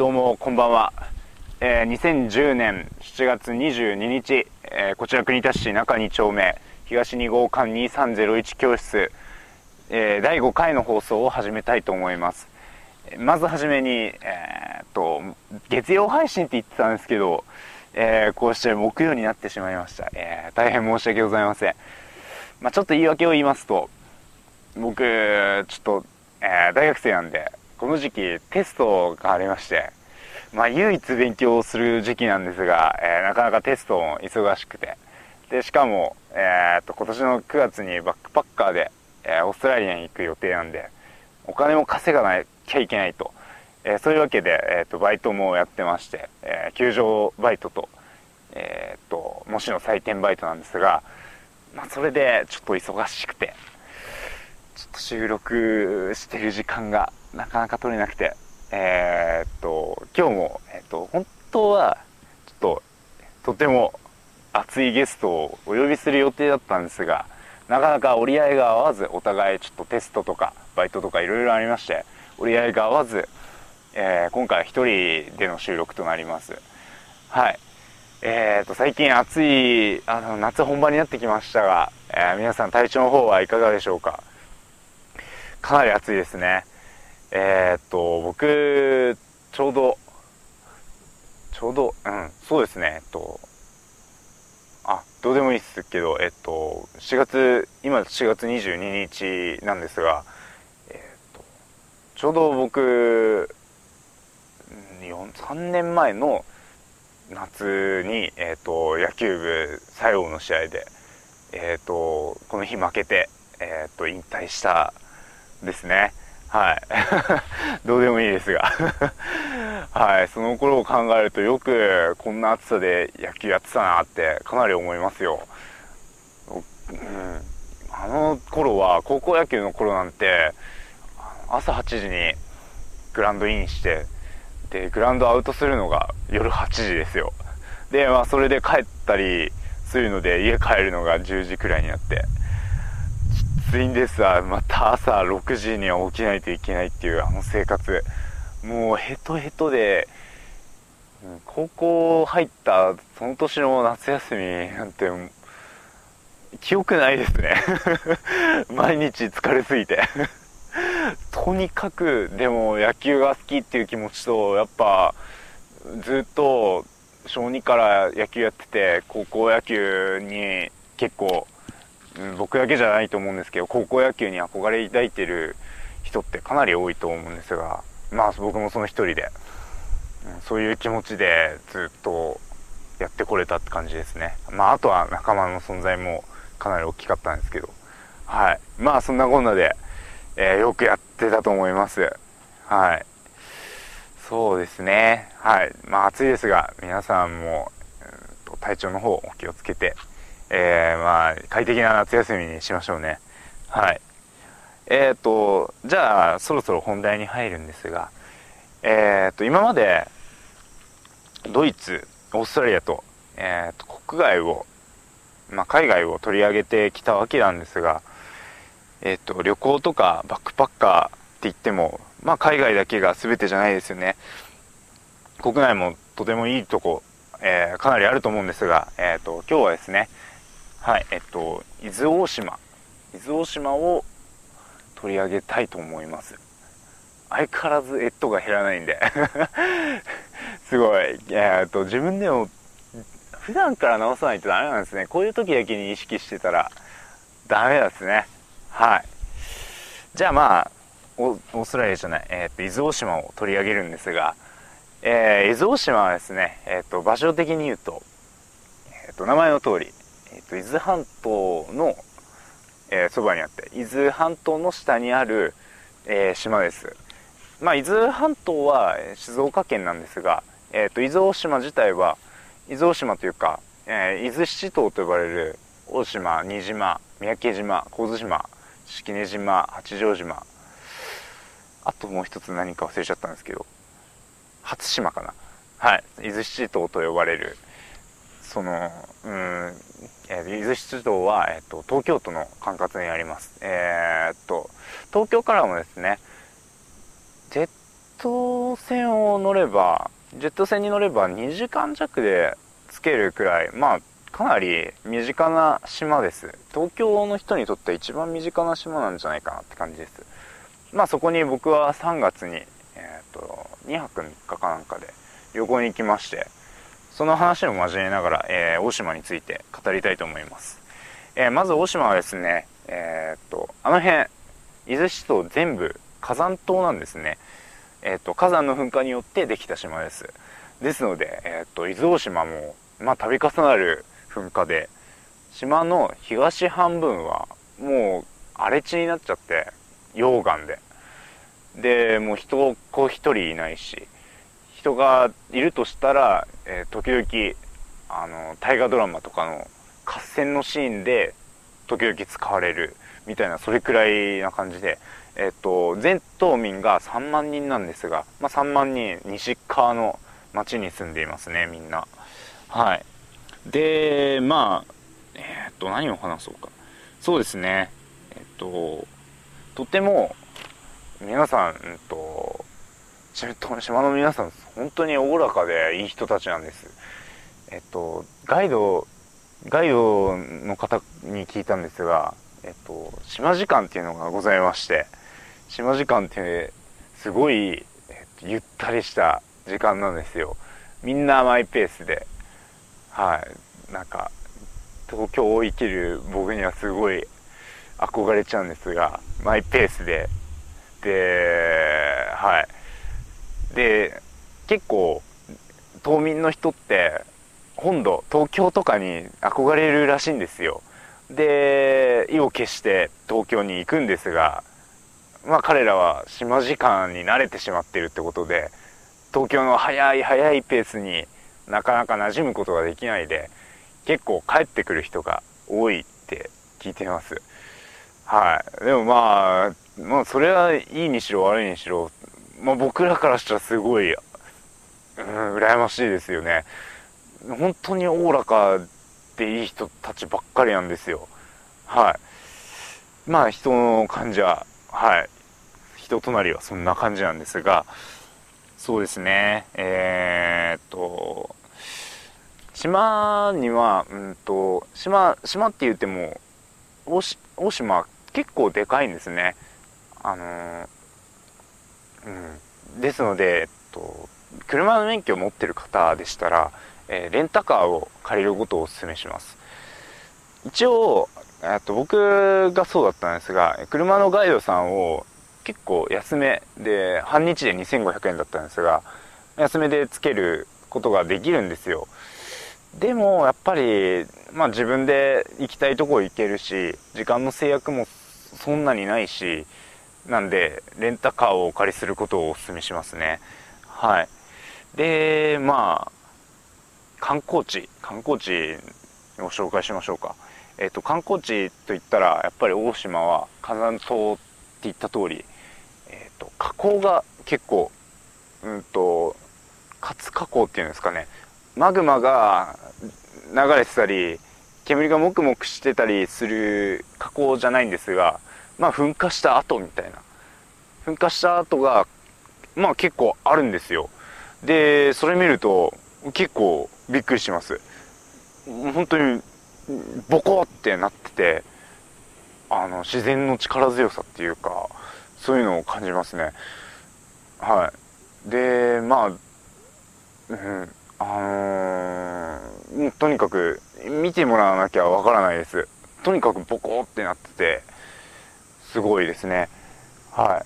どうもこんばんは。2010年7月22日、こちら国田市中2丁目東2号館2301教室、第5回の放送を始めたいと思います。まずはじめに、月曜配信って言ってたんですけど、こうして木曜になってしまいました。大変申し訳ございません。ちょっと言い訳を言いますと、僕ちょっと、大学生なんでこの時期テストがありまして、唯一勉強をする時期なんですが、なかなかテストも忙しくて、でしかも、今年の9月にバックパッカーで、オーストラリアに行く予定なんで、お金も稼がなきゃいけないと、そういうわけで、バイトもやってまして、球場バイトと、模試の採点バイトなんですが、それでちょっと忙しくて、ちょっと収録してる時間がなかなか取れなくて、今日も、本当はちょっととても熱いゲストをお呼びする予定だったんですが、なかなか折り合いが合わず、お互いちょっとテストとかバイトとかいろいろありまして、折り合いが合わず、今回は一人での収録となります。はい。最近暑い夏本番になってきましたが、皆さん体調の方はいかがでしょうか。かなり暑いですね。僕ちょうどそうですね、どうでもいいですけど、今4月22日なんですが、ちょうど僕3年前の夏に、野球部最後の試合で、この日負けて、引退したですね。はいどうでもいいですがはい、その頃を考えると、よくこんな暑さで野球やってたなってかなり思いますよ。あの頃は、高校野球の頃なんて朝8時にグラウンドインして、でグラウンドアウトするのが夜8時ですよ。でそれで帰ったりするので、家帰るのが10時くらいになって、きついんですわ。また朝6時には起きないといけないっていうあの生活、もうヘトヘトで、高校入ったその年の夏休みなんて記憶ないですね毎日疲れすぎてとにかくでも野球が好きっていう気持ちと、やっぱずっと小2から野球やってて、高校野球に結構、僕だけじゃないと思うんですけど、高校野球に憧れ抱いてる人ってかなり多いと思うんですが、僕もその一人で、そういう気持ちでずっとやってこれたって感じですね。あとは仲間の存在もかなり大きかったんですけど、はい。そんなこんなで、よくやってたと思います。はい。そうですね。はい。暑いですが、皆さんも、体調の方お気をつけて、快適な夏休みにしましょうね。はい。じゃあそろそろ本題に入るんですが、今までドイツ、オーストラリアと、国外を、海外を取り上げてきたわけなんですが、旅行とかバックパッカーって言っても、海外だけが全てじゃないですよね。国内もとてもいいとこ、かなりあると思うんですが、今日はですね、はい、伊豆大島を取り上げたいと思います。相変わらずが減らないんですごい、自分でも普段から直さないとダメなんですね。こういう時だけに意識してたらダメですね。はい。じゃあオーストラリアじゃない、伊豆大島を取り上げるんですが、伊豆大島はですね、場所的に言うと、名前の通り、伊豆半島の、そばにあって、伊豆半島の下にある、島です。伊豆半島は静岡県なんですが、伊豆大島自体は、伊豆大島というか、伊豆七島と呼ばれる大島、新島、三宅島、神津島、式根島、八丈島、あともう一つ何か忘れちゃったんですけど、初島かな。はい、伊豆七島と呼ばれる、伊豆七島は、東京都の管轄にあります。東京からもですね、ジェット船を乗れば、ジェット船に乗れば2時間弱で着けるくらい、まあかなり身近な島です。東京の人にとって一番身近な島なんじゃないかなって感じです。まあそこに僕は3月に、2泊3日かなんかで旅行に行きまして、その話を交えながら、大島について語りたいと思います。まず大島はですね、あの辺伊豆諸島全部火山島なんですね。火山の噴火によってできた島です。ですので、伊豆大島も、まあ、度重なる噴火で、島の東半分はもう荒れ地になっちゃって、溶岩で。で、もう人一人いないし、人がいるとしたら、時々、大河ドラマとかの合戦のシーンで、時々使われるみたいな、それくらいな感じで、全島民が3万人なんですが、まあ、3万人西側の町に住んでいますね、みんな。はい。で、まあ、何を話そうか。そうですね。とても、皆さん、島の皆さん、本当におおらかでいい人たちなんです。ガイドの方に聞いたんですが、島時間っていうのがございまして、島時間ってすごい、ゆったりした時間なんですよ。みんなマイペースで、はい、なんか東京を生きる僕にはすごい憧れちゃうんですが、マイペースで、はい。で、結構島民の人って本土東京とかに憧れるらしいんですよ。で、意を決して東京に行くんですが、まあ彼らは島時間に慣れてしまっているってことで、東京の速いペースになかなか馴染むことができないで、結構帰ってくる人が多いって聞いています。はい。でもまあそれはいいにしろ悪いにしろ、まあ僕らからしたらすごい、羨ましいですよね。本当におおらかでいい人たちばっかりなんですよ。はい。まあ人の感じは、はい。人となりはそんな感じなんですが、そうですね。島には、島って言っても、大島結構でかいんですね。あのーですので、車の免許を持ってる方でしたら、レンタカーを借りることをお勧めします。一応、僕がそうだったんですが、車のガイドさんを結構安めで、半日で2500円だったんですが、安めでつけることができるんですよ。でも、やっぱり、まあ自分で行きたいとこ行けるし、時間の制約もそんなにないし、なんで、レンタカーをお借りすることをお勧めしますね。はい。で、まあ、観光地を紹介しましょうか。観光地といったら、やっぱり大島は火山島って言った通り、火口が結構、活火口っていうんですかね。マグマが流れてたり、煙がもくもくしてたりする火口じゃないんですが、まあ噴火した後みたいな。噴火した後が、まあ結構あるんですよ。で、それ見ると結構びっくりします。本当にボコってなってて、自然の力強さっていうか、そういうのを感じますね。はい。で、まあ、もうとにかく見てもらわなきゃわからないです。とにかくボコってなってて、すごいですね。はい。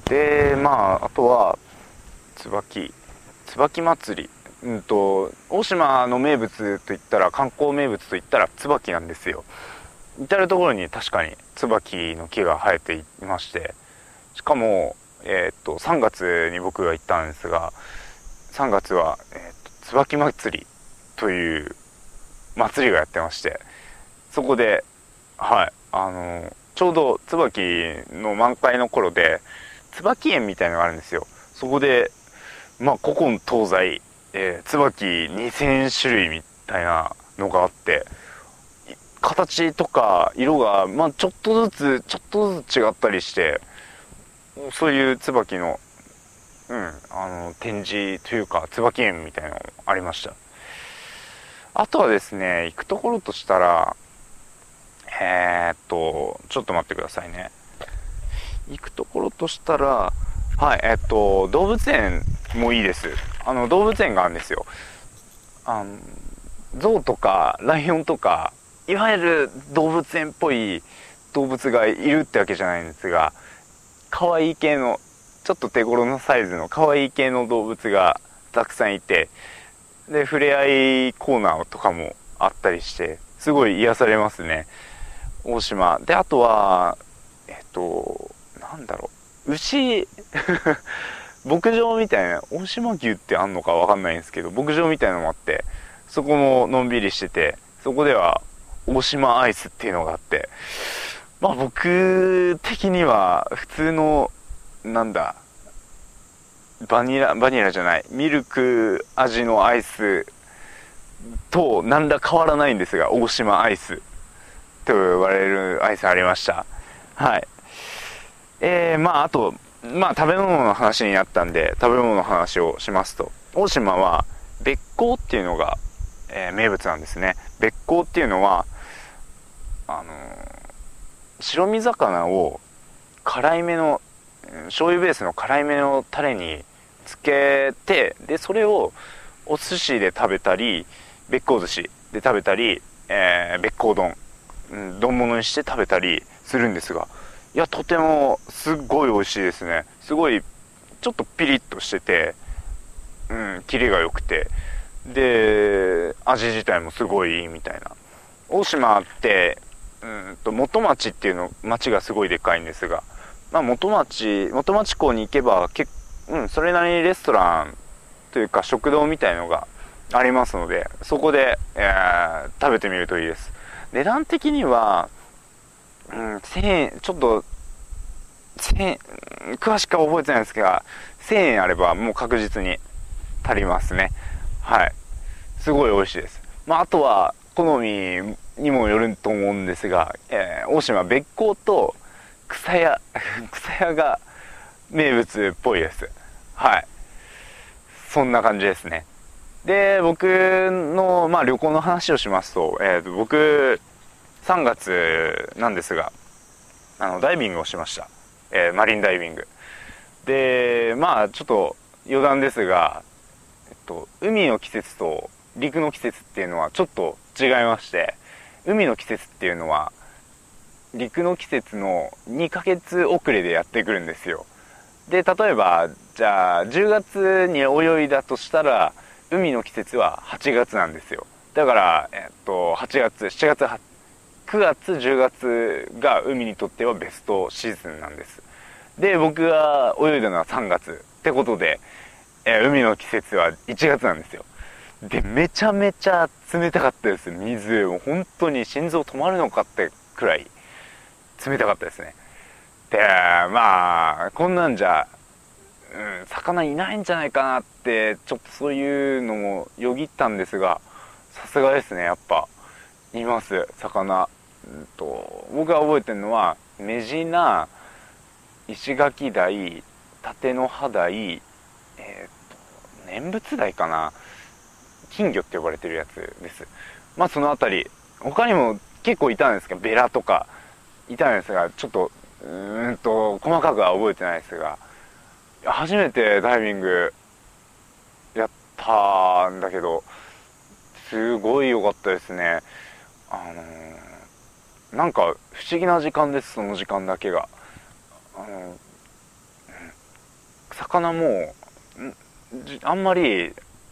で、まあ、あとは、椿祭り。大島の名物といったら、観光名物といったら椿なんですよ。至る所に確かに椿の木が生えていまして、しかも、3月に僕が行ったんですが、3月は、椿祭りという祭りがやってまして、そこで、はい、ちょうど椿の満開の頃で、椿園みたいのがあるんですよ。そこで、まあ、古今東西、椿2000種類みたいなのがあって、形とか色が、まあ、ちょっとずつ違ったりして、そういう椿の展示というか椿園みたいなのありました。あとはですね、行くところとしたらちょっと待ってくださいね。行くところとしたら、はい、動物園もいいです。動物園があるんですよ。ゾウとかライオンとか、いわゆる動物園っぽい動物がいるってわけじゃないんですが、可愛い系の、ちょっと手頃なサイズの可愛い系の動物がたくさんいて、で、触れ合いコーナーとかもあったりして、すごい癒されますね。大島。で、あとは、なんだろう。牛、牧場みたいな、大島牛ってあんのかわかんないんですけど、牧場みたいなのもあって、そこものんびりしてて、そこでは大島アイスっていうのがあって、まあ僕的には普通の、なんだ、バニラじゃない、ミルク味のアイスと何ら変わらないんですが、大島アイスと呼ばれるアイスありました。はい。まああと、まあ食べ物の話になったんで、食べ物の話をしますと、大島はべっ甲っていうのが、名物なんですね。べっ甲っていうのは、白身魚を辛いめの醤油ベースの辛いめのタレにつけて、でそれをお寿司で食べたり、べっ甲寿司で食べたり、べっ甲丼、丼物にして食べたりするんですが、いやとてもすっごい美味しいですね。すごいちょっとピリッとしてて、キレが良くて、で味自体もすごいいいみたいな。大島って元町っていうの、町がすごいでかいんですが、まあ、元町港に行けばそれなりにレストランというか食堂みたいのがありますので、そこで、食べてみるといいです。値段的には、1000円、ちょっと1000円詳しくは覚えてないんですが、1000円あればもう確実に足りますね。はい、すごい美味しいです。まあ、あとは好みにもよると思うんですが、大島はべっ甲と草屋草屋が名物っぽいです。はい、そんな感じですね。で、僕の、まあ、旅行の話をしますと、僕3月なんですが、ダイビングをしました。マリンダイビングで、まあちょっと余談ですが、海の季節と陸の季節っていうのはちょっと違いまして、海の季節っていうのは陸の季節の2ヶ月遅れでやってくるんですよ。で、例えばじゃあ10月に泳いだとしたら、海の季節は8月なんですよ。だから8月7月9月10月が海にとってはベストシーズンなんです。で、僕が泳いだのは3月ってことで、海の季節は1月なんですよ。で、めちゃめちゃ冷たかったです。水もう本当に心臓止まるのかってくらい冷たかったですね。で、まあこんなんじゃ、魚いないんじゃないかなって、ちょっとそういうのもよぎったんですが、さすがですね。やっぱいます魚。僕が覚えてるのはメジナ、石垣鯛、縦の葉鯛、念仏鯛かな、金魚って呼ばれてるやつです。まあそのあたり、他にも結構いたんですけど、ベラとかいたんですが、ちょっと細かくは覚えてないですが、初めてダイビングやったんだけど、すごい良かったですね。なんか不思議な時間です。その時間だけが、魚もあんまり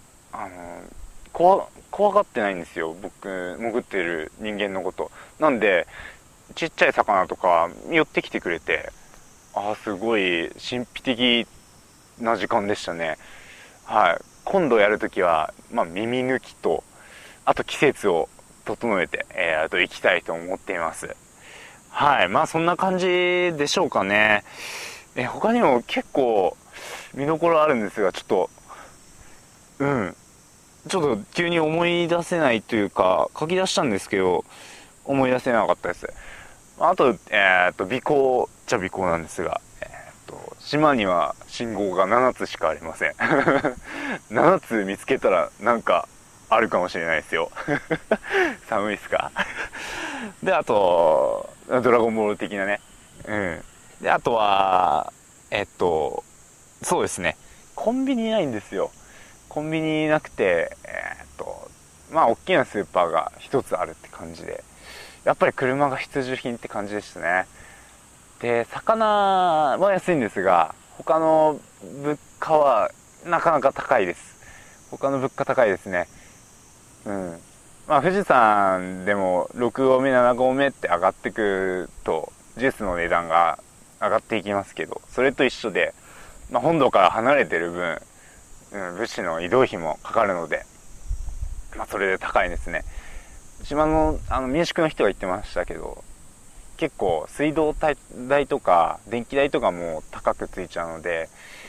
怖がってないんですよ、僕潜ってる人間のこと。なんでちっちゃい魚とか寄ってきてくれて、すごい神秘的な時間でしたね。はい、今度やるときは、まあ、耳抜きと、あと季節を整えて、あと行きたいと思っています。はい、まあそんな感じでしょうかね。他にも結構見どころあるんですが、ちょっと急に思い出せないというか、書き出したんですけど思い出せなかったです。あと尾行っちゃ尾行なんですが、 島には信号が7つしかありません7つ見つけたらなんかあるかもしれないですよ寒いっすかで、あとドラゴンボール的なね、で、あとはそうですね、コンビニないんですよ。コンビニなくて、まあ大きなスーパーが一つあるって感じで、やっぱり車が必需品って感じでしたね。で、魚は安いんですが、他の物価はなかなか高いです。他の物価高いですね。まあ富士山でも6合目7合目って上がってくるとジュースの値段が上がっていきますけど、それと一緒で、まあ、本土から離れてる分、物資の移動費もかかるので、まあ、それで高いですね。島の民宿の人が言ってましたけど、結構水道代とか電気代とかも高くついちゃうので、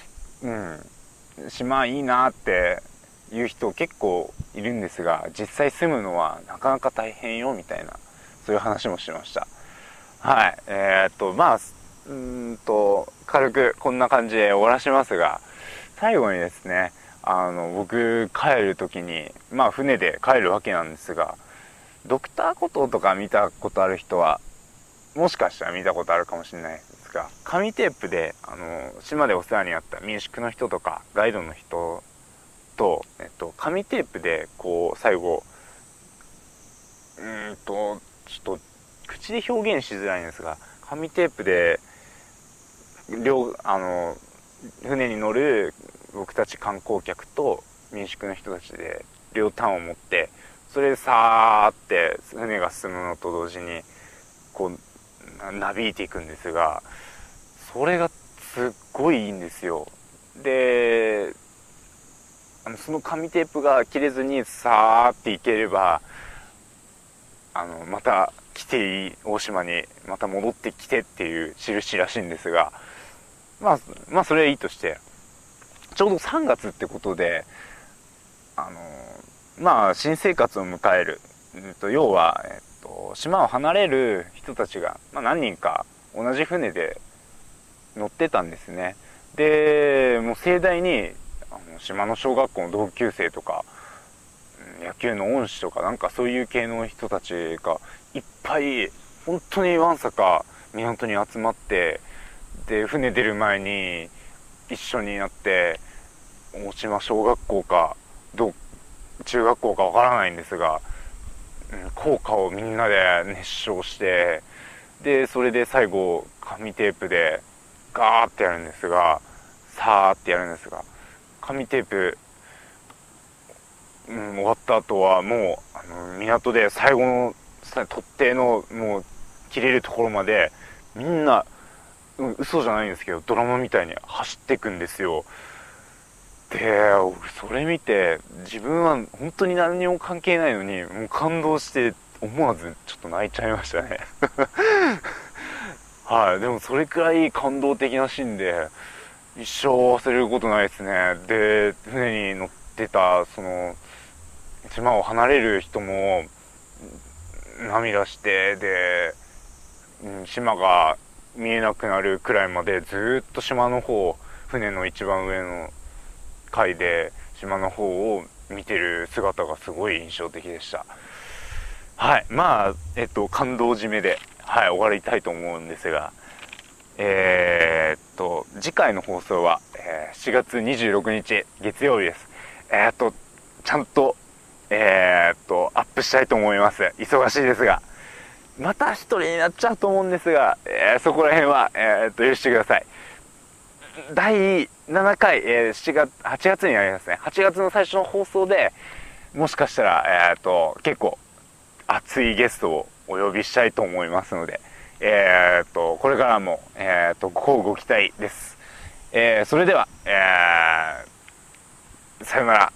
島いいなっていう人結構いるんですが、実際住むのはなかなか大変よみたいな、そういう話もしました。はい。まあ軽くこんな感じで終わらしますが、最後にですね、僕帰る時に、まあ船で帰るわけなんですが、ドクターコトーとか見たことある人はもしかしたら見たことあるかもしれないですが、紙テープで島でお世話になった民宿の人とかガイドの人と、紙テープでこう最後ちょっと口で表現しづらいんですが、紙テープで船に乗る僕たち観光客と民宿の人たちで両端を持って、それでさーって船が進むのと同時にこうなびいていくんですが、それがすっごいいいんですよ。で、その紙テープが切れずにさーっていければ、また来ていい大島にまた戻ってきてっていう印らしいんですが、まあそれはいいとして、ちょうど3月ってことで、まあ新生活を迎える、要は、島を離れる人たちが、まあ、何人か同じ船で乗ってたんですね。で、もう盛大に島の小学校の同級生とか野球の恩師とかなんかそういう系の人たちがいっぱい本当にわんさか港に集まって、で船出る前に一緒になって大島小学校か中学校かわからないんですが、校歌をみんなで熱唱して、でそれで最後紙テープでガーってやるんですが、さーってやるんですが、紙テープ、終わった後はもう港で最後の取っ手のもう切れるところまでみんな、嘘じゃないんですけどドラマみたいに走っていくんですよ。でそれ見て自分は本当に何にも関係ないのにもう感動して思わずちょっと泣いちゃいましたねはい、でもそれくらい感動的なシーンで一生忘れることないですね。で船に乗ってたその島を離れる人も涙して、で、島が見えなくなるくらいまでずっと島の方、船の一番上の階で島の方を見てる姿がすごい印象的でした。はい、まあ感動締めで、はい、終わりたいと思うんですが、次回の放送は、7月26日月曜日です。ちゃんとアップしたいと思います。忙しいですが、また一人になっちゃうと思うんですが、そこら辺は、許してください。第7回、8月になりますね。8月の最初の放送でもしかしたら、結構熱いゲストをお呼びしたいと思いますので、これからも、ご期待です。それでは、さよなら。